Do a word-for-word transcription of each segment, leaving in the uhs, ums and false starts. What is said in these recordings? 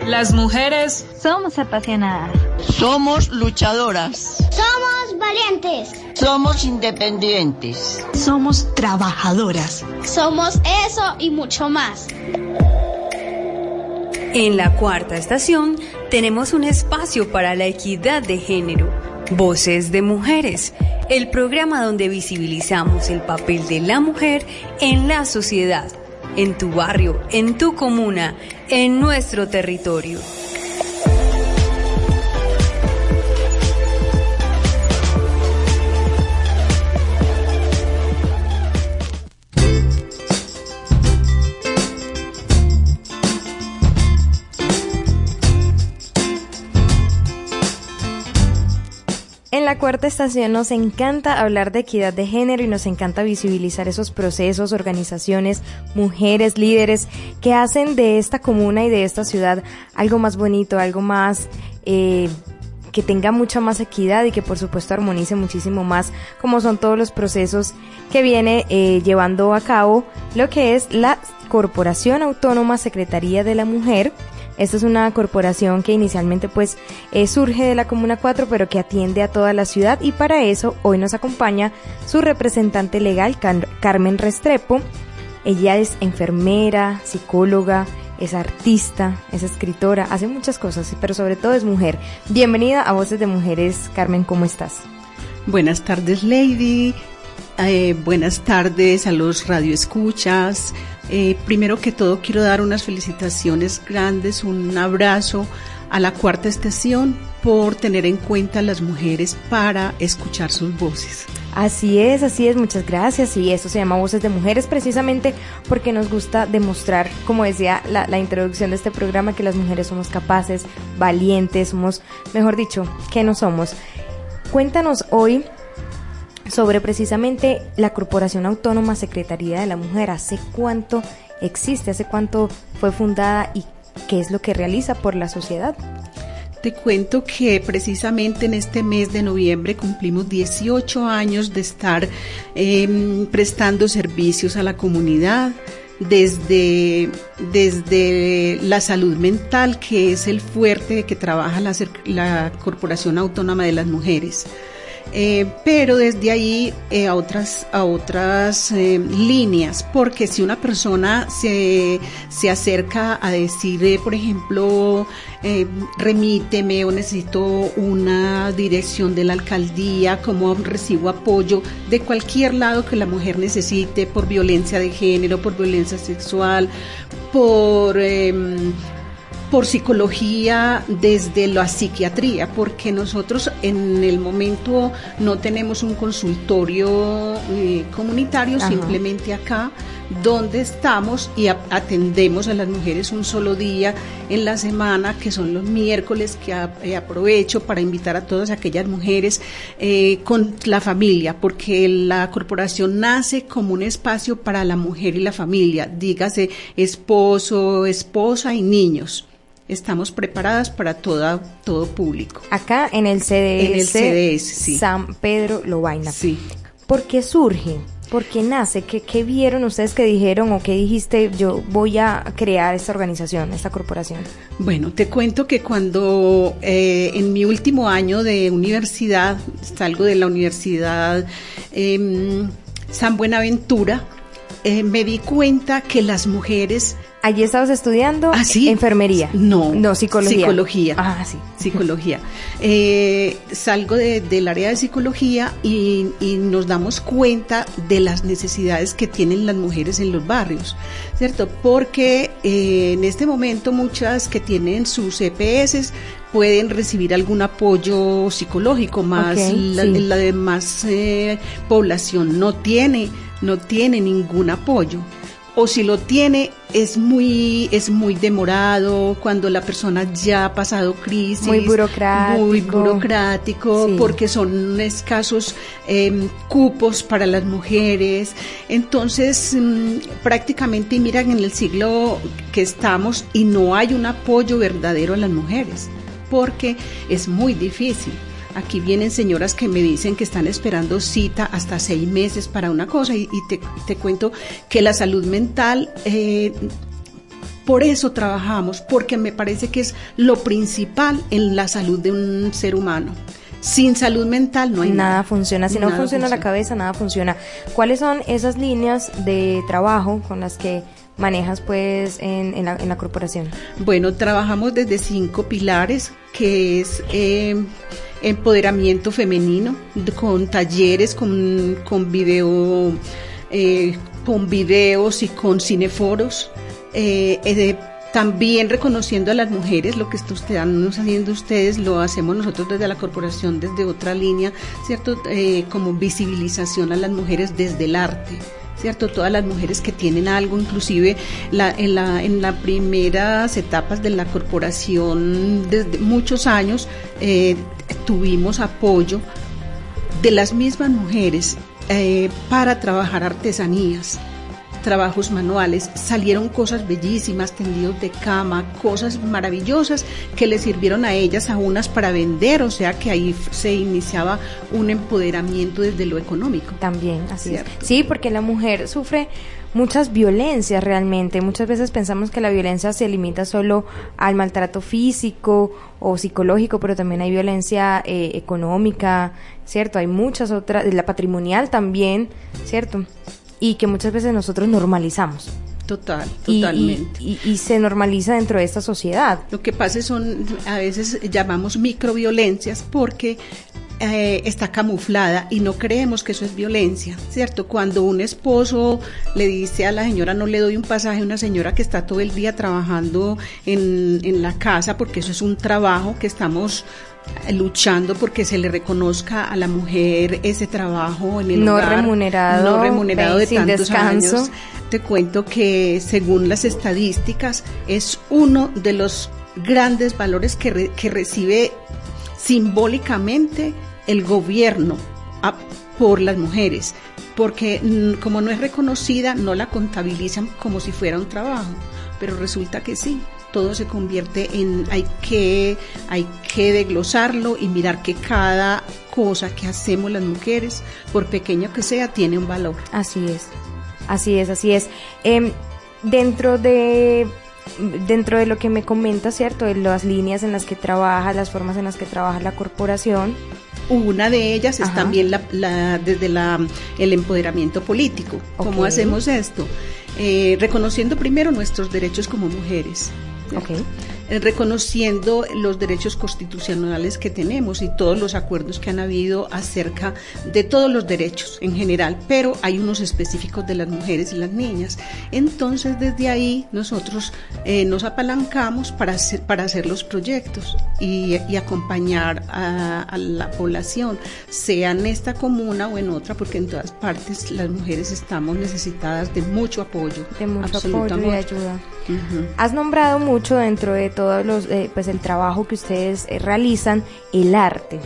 Las mujeres somos apasionadas. Somos luchadoras. Somos valientes. Somos independientes. Somos trabajadoras. Somos eso y mucho más. En la cuarta estación tenemos un espacio para la equidad de género. Voces de Mujeres, el programa donde visibilizamos el papel de la mujer en la sociedad, en tu barrio, en tu comuna, en nuestro territorio. En la cuarta estación nos encanta hablar de equidad de género y nos encanta visibilizar esos procesos, organizaciones, mujeres, líderes que hacen de esta comuna y de esta ciudad algo más bonito, algo más eh, que tenga mucha más equidad y que por supuesto armonice muchísimo más, como son todos los procesos que viene eh, llevando a cabo lo que es la Corporación Autónoma Secretaría de la Mujer. Esta es una corporación que inicialmente pues eh, surge de la Comuna cuatro, pero que atiende a toda la ciudad, y para eso hoy nos acompaña su representante legal, Car- Carmen Restrepo. Ella es enfermera, psicóloga, es artista, es escritora, hace muchas cosas, pero sobre todo es mujer. Bienvenida a Voces de Mujeres, Carmen, ¿cómo estás? Buenas tardes, Lady. Eh, buenas tardes a los radioescuchas. Eh, primero que todo quiero dar unas felicitaciones grandes, un abrazo a la cuarta estación por tener en cuenta a las mujeres para escuchar sus voces. Así es, así es, muchas gracias, y eso se llama Voces de Mujeres precisamente porque nos gusta demostrar, como decía la, la introducción de este programa, que las mujeres somos capaces, valientes, somos, mejor dicho, que no somos. Cuéntanos hoy sobre precisamente la Corporación Autónoma Secretaría de la Mujer. ¿Hace cuánto existe? ¿Hace cuánto fue fundada? ¿Y qué es lo que realiza por la sociedad? Te cuento que precisamente en este mes de noviembre cumplimos dieciocho años de estar eh, prestando servicios a la comunidad, desde, desde la salud mental, que es el fuerte que trabaja la, la Corporación Autónoma de las Mujeres. Eh, pero desde ahí eh, a otras a otras eh, líneas, porque si una persona se, se acerca a decir, eh, por ejemplo, eh, remíteme o necesito una dirección de la alcaldía, cómo recibo apoyo de cualquier lado que la mujer necesite, por violencia de género, por violencia sexual, por... Eh, por psicología, desde la psiquiatría, porque nosotros en el momento no tenemos un consultorio eh, comunitario. Ajá. Simplemente acá donde estamos y a- atendemos a las mujeres un solo día en la semana, que son los miércoles, que a- eh, aprovecho para invitar a todas aquellas mujeres eh, con la familia, porque la corporación nace como un espacio para la mujer y la familia, dígase esposo, esposa y niños. Estamos preparadas para toda, todo público. Acá en el C D S, en el C D S, sí. San Pedro Lovaina. Sí. ¿Por qué surge? ¿Por qué nace? ¿Qué, qué vieron ustedes que dijeron o qué dijiste, yo voy a crear esta organización, esta corporación? Bueno, te cuento que cuando eh, en mi último año de universidad, salgo de la Universidad eh, San Buenaventura, eh, me di cuenta que las mujeres... ¿Allí estabas estudiando? ¿Ah, sí? ¿Enfermería? No. No, psicología. Psicología. Ah, sí. Psicología. Eh, salgo de, del área de psicología y, y nos damos cuenta de las necesidades que tienen las mujeres en los barrios, ¿cierto? Porque eh, en este momento muchas que tienen sus E P S pueden recibir algún apoyo psicológico, más okay, la, sí. la demás eh, población no tiene, no tiene ningún apoyo. O si lo tiene, es muy es muy demorado, cuando la persona ya ha pasado crisis. Muy burocrático. Muy burocrático, sí. Porque son escasos eh, cupos para las mujeres. Entonces, mmm, prácticamente, miran en el siglo que estamos y no hay un apoyo verdadero a las mujeres, porque es muy difícil. Aquí vienen señoras que me dicen que están esperando cita hasta seis meses para una cosa, y, y te, te cuento que la salud mental, eh, por eso trabajamos, porque me parece que es lo principal en la salud de un ser humano. Sin salud mental no hay nada. Nada funciona. Si Nada no funciona, funciona la cabeza, nada funciona. ¿Cuáles son esas líneas de trabajo con las que manejas pues en, en, la, en la corporación? Bueno, trabajamos desde cinco pilares, que es eh, empoderamiento femenino, con talleres, con, con video, eh, con videos y con cineforos, eh, eh, también reconociendo a las mujeres. Lo que están haciendo ustedes lo hacemos nosotros desde la corporación, desde otra línea, ¿cierto? Eh, como visibilización a las mujeres desde el arte, ¿cierto? Todas las mujeres que tienen algo, inclusive la, en, la, en las primeras etapas de la corporación, desde muchos años, eh, tuvimos apoyo de las mismas mujeres eh, para trabajar artesanías, trabajos manuales. Salieron cosas bellísimas, tendidos de cama, cosas maravillosas que les sirvieron a ellas, a unas para vender, o sea que ahí se iniciaba un empoderamiento desde lo económico. También, así ¿Cierto? es. Sí, porque la mujer sufre muchas violencias realmente. Muchas veces pensamos que la violencia se limita solo al maltrato físico o psicológico, pero también hay violencia eh, económica, ¿cierto? Hay muchas otras, la patrimonial también, ¿cierto? Y que muchas veces nosotros normalizamos. Total, Y, totalmente. y, y, y se normaliza dentro de esta sociedad. Lo que pasa son, a veces llamamos microviolencias porque eh, está camuflada y no creemos que eso es violencia, ¿cierto? Cuando un esposo le dice a la señora no le doy un pasaje a una señora que está todo el día trabajando en, en la casa, porque eso es un trabajo que estamos luchando porque se le reconozca a la mujer ese trabajo en el no hogar, remunerado, no remunerado de sin tantos descanso. años. Te cuento que según las estadísticas es uno de los grandes valores que, re, que recibe simbólicamente el gobierno a, por las mujeres, porque mm, como no es reconocida no la contabilizan como si fuera un trabajo, pero resulta que sí. Todo se convierte en, hay que, hay que desglosarlo y mirar que cada cosa que hacemos las mujeres, por pequeño que sea, tiene un valor. Así es, así es, así es. Eh, dentro de dentro de lo que me comenta, ¿cierto? De las líneas en las que trabaja, las formas en las que trabaja la corporación. Una de ellas es Ajá. también la, la, desde la, el empoderamiento político. ¿Cómo Okay. hacemos esto? Eh, reconociendo primero nuestros derechos como mujeres. Okay. Eh, reconociendo los derechos constitucionales que tenemos y todos los acuerdos que han habido acerca de todos los derechos en general, pero hay unos específicos de las mujeres y las niñas. Entonces, desde ahí nosotros eh, nos apalancamos para hacer, para hacer los proyectos y, y acompañar a, a la población, sea en esta comuna o en otra, porque en todas partes las mujeres estamos necesitadas de mucho apoyo. De mucho absoluto apoyo y amor. ayuda. Uh-huh. Has nombrado mucho dentro de todos los, eh, pues el trabajo que ustedes eh, realizan, el arte.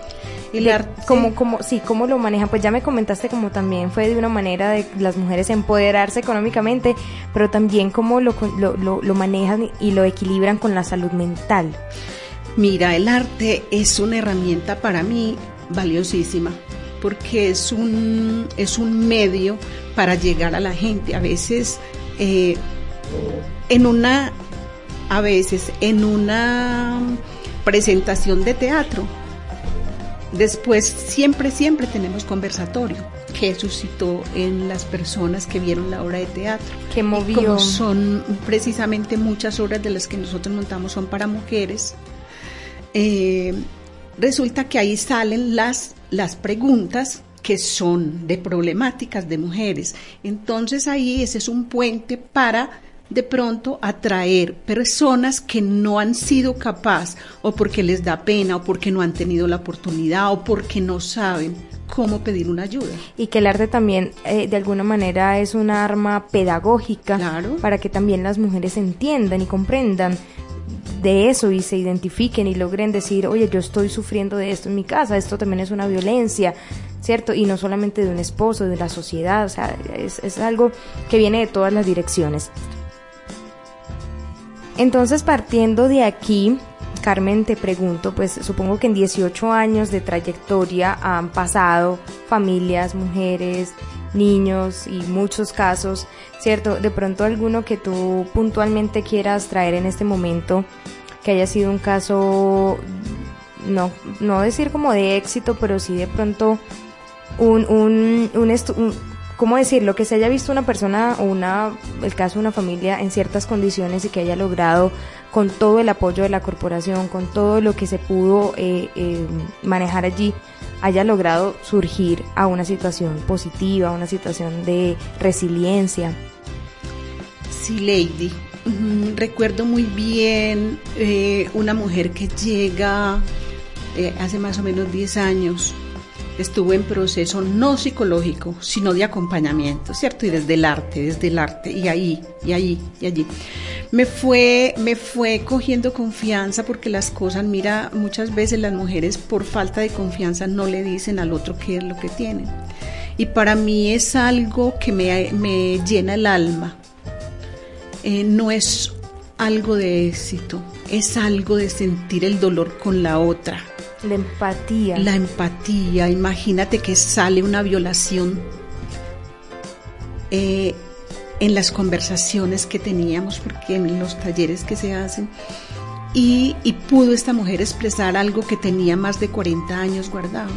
El De- arte. ¿Cómo, cómo, sí, cómo lo manejan? Pues ya me comentaste como también fue de una manera de las mujeres empoderarse económicamente, pero también cómo lo, lo, lo, lo manejan y lo equilibran con la salud mental. Mira, el arte es una herramienta para mí valiosísima, porque es un, es un medio para llegar a la gente. A veces, eh, en una, a veces en una presentación de teatro, después siempre, siempre tenemos conversatorio que suscitó en las personas que vieron la obra de teatro. Que Y movió. como son precisamente muchas obras de las que nosotros montamos son para mujeres, eh, resulta que ahí salen las, las preguntas que son de problemáticas de mujeres. Entonces ahí ese es un puente para de pronto atraer personas que no han sido capaces, o porque les da pena, o porque no han tenido la oportunidad, o porque no saben cómo pedir una ayuda. Y que el arte también eh, de alguna manera es un arma pedagógica, Claro. para que también las mujeres entiendan y comprendan de eso y se identifiquen y logren decir, oye, yo estoy sufriendo de esto en mi casa, esto también es una violencia, ¿cierto? Y no solamente de un esposo, de la sociedad, o sea, es, es algo que viene de todas las direcciones. Entonces, partiendo de aquí, Carmen, te pregunto, pues supongo que en dieciocho años de trayectoria han pasado familias, mujeres, niños y muchos casos, ¿cierto? De pronto alguno que tú puntualmente quieras traer en este momento, que haya sido un caso, no, no decir como de éxito, pero sí de pronto un, un, un, estu- un ¿cómo decirlo? Que se haya visto una persona o una, el caso de una familia en ciertas condiciones y que haya logrado, con todo el apoyo de la corporación, con todo lo que se pudo eh, eh, manejar allí, haya logrado surgir a una situación positiva, a una situación de resiliencia. Sí, Lady. Mm, recuerdo muy bien eh, una mujer que llega eh, hace más o menos diez años. Estuvo en proceso no psicológico, sino de acompañamiento, ¿cierto? Y desde el arte, desde el arte, y ahí, y ahí, y allí. Me fue, me fue cogiendo confianza porque las cosas, mira, muchas veces las mujeres por falta de confianza no le dicen al otro qué es lo que tienen. Y para mí es algo que me, me llena el alma. Eh, no es algo de éxito, es algo de sentir el dolor con la otra. La empatía. La empatía. Imagínate que sale una violación eh, en las conversaciones que teníamos, porque en los talleres que se hacen, y, y pudo esta mujer expresar algo que tenía más de cuarenta años guardado.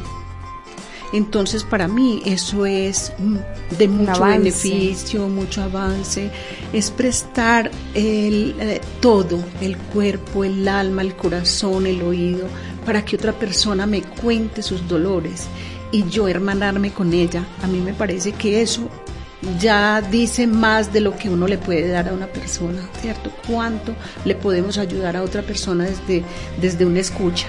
Entonces para mí eso es de mucho beneficio, mucho avance, es prestar el, eh, todo, el cuerpo, el alma, el corazón, el oído, para que otra persona me cuente sus dolores y yo hermanarme con ella. A mí me parece que eso ya dice más de lo que uno le puede dar a una persona, ¿cierto? ¿Cuánto le podemos ayudar a otra persona desde, desde una escucha?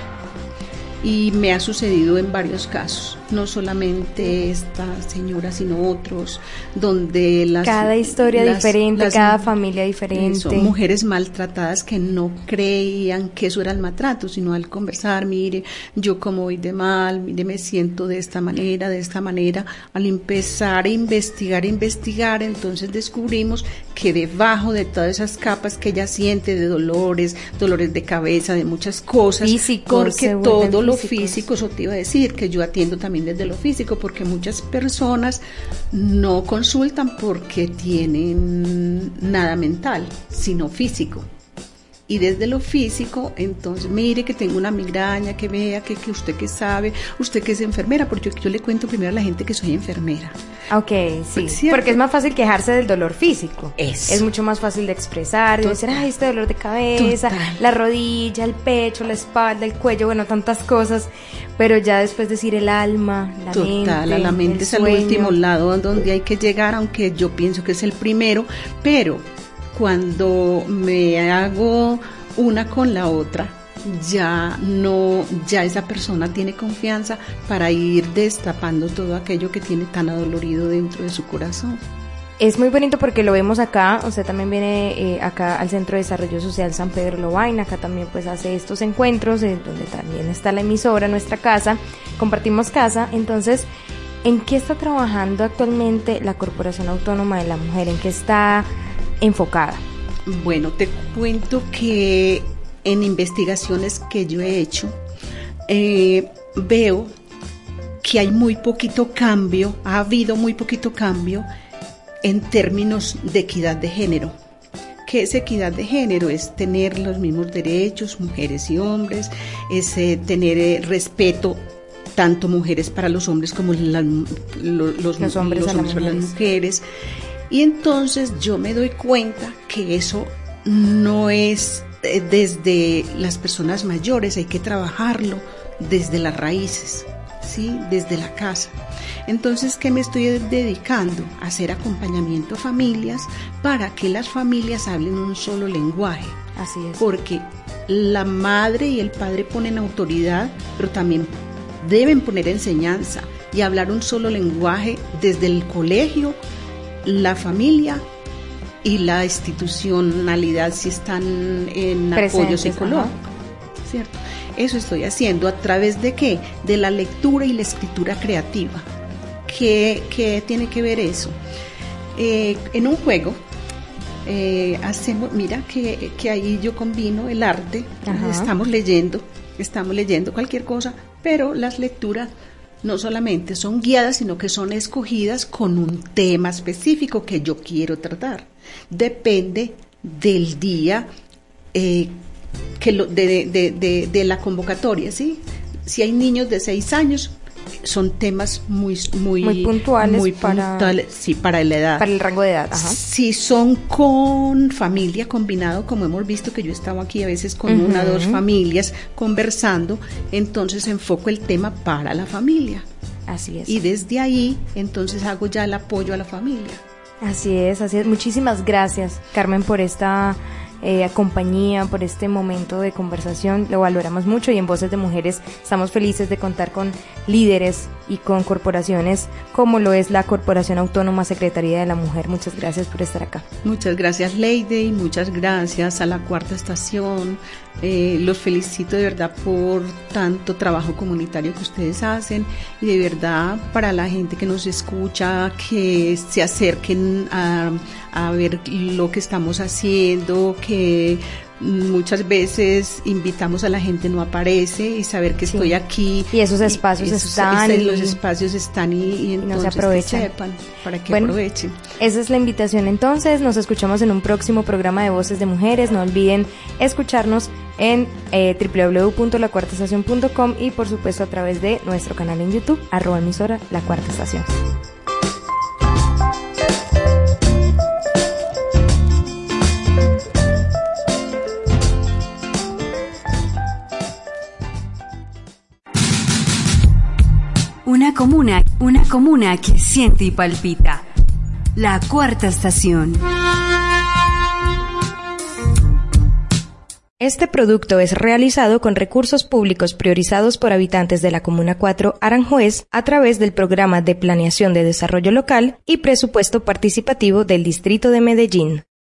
Y me ha sucedido en varios casos, no solamente esta señora, sino otros, donde las... Cada historia las, diferente, las, cada familia diferente. Eso, mujeres maltratadas que no creían que eso era el maltrato, sino al conversar, mire, yo como voy de mal, mire, me siento de esta manera, de esta manera. Al empezar a investigar, a investigar, entonces descubrimos que debajo de todas esas capas que ella siente de dolores, dolores de cabeza, de muchas cosas, físicos, porque todo lo físico, eso te iba a decir, que yo atiendo también desde lo físico, porque muchas personas no consultan porque tienen nada mental, sino físico. Y desde lo físico, entonces, mire que tengo una migraña, que vea, que, que usted que sabe, usted que es enfermera, porque yo, yo le cuento primero a la gente que soy enfermera. Ok, sí, ¿cierto? Porque es más fácil quejarse del dolor físico. Eso. Es mucho más fácil de expresar, de decir, ay, este dolor de cabeza, total, la rodilla, el pecho, la espalda, el cuello, bueno, tantas cosas, pero ya después decir el alma, la total, mente, Total, la mente es el último lado donde hay que llegar, aunque yo pienso que es el primero, pero cuando me hago una con la otra, ya no, ya esa persona tiene confianza para ir destapando todo aquello que tiene tan adolorido dentro de su corazón. Es muy bonito porque lo vemos acá, usted también viene eh, acá al Centro de Desarrollo Social San Pedro Lobaina, acá también pues hace estos encuentros, eh, donde también está la emisora, nuestra casa, compartimos casa. Entonces, ¿en qué está trabajando actualmente la Corporación Autónoma de la Mujer? ¿En qué está enfocada? Bueno, te cuento que en investigaciones que yo he hecho, eh, veo que hay muy poquito cambio, ha habido muy poquito cambio en términos de equidad de género. ¿Qué es equidad de género? Es tener los mismos derechos, mujeres y hombres, es eh, tener eh, respeto, tanto mujeres para los hombres como la, lo, los, los hombres, los hombres para las mujeres. Y entonces yo me doy cuenta que eso no es eh, desde las personas mayores, hay que trabajarlo desde las raíces, ¿sí? Desde la casa. Entonces, ¿qué me estoy dedicando? A hacer acompañamiento a familias para que las familias hablen un solo lenguaje. Así es. Porque la madre y el padre ponen autoridad, pero también deben poner enseñanza y hablar un solo lenguaje desde el colegio, la familia y la institucionalidad si están en presentes, apoyo psicológico, ajá, ¿cierto? Eso estoy haciendo a través de ¿qué? De la lectura y la escritura creativa. ¿Qué, qué tiene que ver eso? Eh, en un juego eh, hacemos, mira que, que ahí yo combino el arte, ajá, estamos leyendo, estamos leyendo cualquier cosa, pero las lecturas no solamente son guiadas, sino que son escogidas con un tema específico que yo quiero tratar. Depende del día eh, que lo, de, de, de, de la convocatoria, ¿sí? Si hay niños de seis años, son temas muy muy, muy puntuales, muy para, puntuales, sí, para la edad. Para el rango de edad, ajá. Si son con familia combinado, como hemos visto que yo estaba aquí a veces con uh-huh. una o dos familias conversando, entonces enfoco el tema para la familia. Así es. Y desde ahí, entonces hago ya el apoyo a la familia. Así es, así es. Muchísimas gracias, Carmen, por esta eh, compañía, por este momento de conversación. Lo valoramos mucho y en Voces de Mujeres estamos felices de contar con líderes y con corporaciones como lo es la Corporación Autónoma Secretaría de la Mujer. Muchas gracias por estar acá. Muchas gracias, Lady, muchas gracias a la Cuarta Estación. Eh, los felicito de verdad por tanto trabajo comunitario que ustedes hacen y de verdad para la gente que nos escucha, que se acerquen a, a ver lo que estamos haciendo, que muchas veces invitamos a la gente, no aparece, y saber que sí. estoy aquí. Y esos espacios y, están. Y, y los espacios están y, y entonces no se aprovechan. Que sepan, para que bueno, aprovechen. Esa es la invitación entonces. Nos escuchamos en un próximo programa de Voces de Mujeres. No olviden escucharnos en eh, doble u doble u doble u punto la cuarta estación punto com y por supuesto a través de nuestro canal en YouTube, arroba emisora La Cuarta Estación. Una comuna, una comuna que siente y palpita. La Cuarta Estación. Este producto es realizado con recursos públicos priorizados por habitantes de la Comuna cuatro Aranjuez a través del Programa de Planeación de Desarrollo Local y Presupuesto Participativo del Distrito de Medellín.